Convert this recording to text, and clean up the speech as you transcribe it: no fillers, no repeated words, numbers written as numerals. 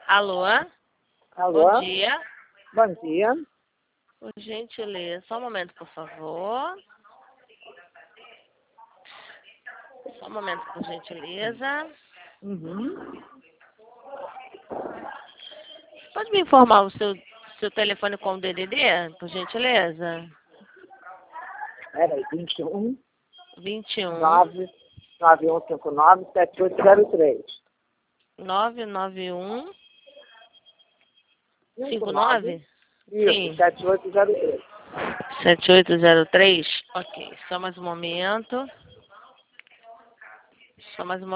Alô? Alô? Bom dia. Bom dia. Por gentileza, só um momento, por favor. Só um momento, por gentileza. Uhum. Pode me informar o seu telefone com o DDD, por gentileza? Peraí, 21 21 99159 7803. 991 59? 59? Isso, Sim. 7803. 7803? Ok, só mais um momento. Só mais um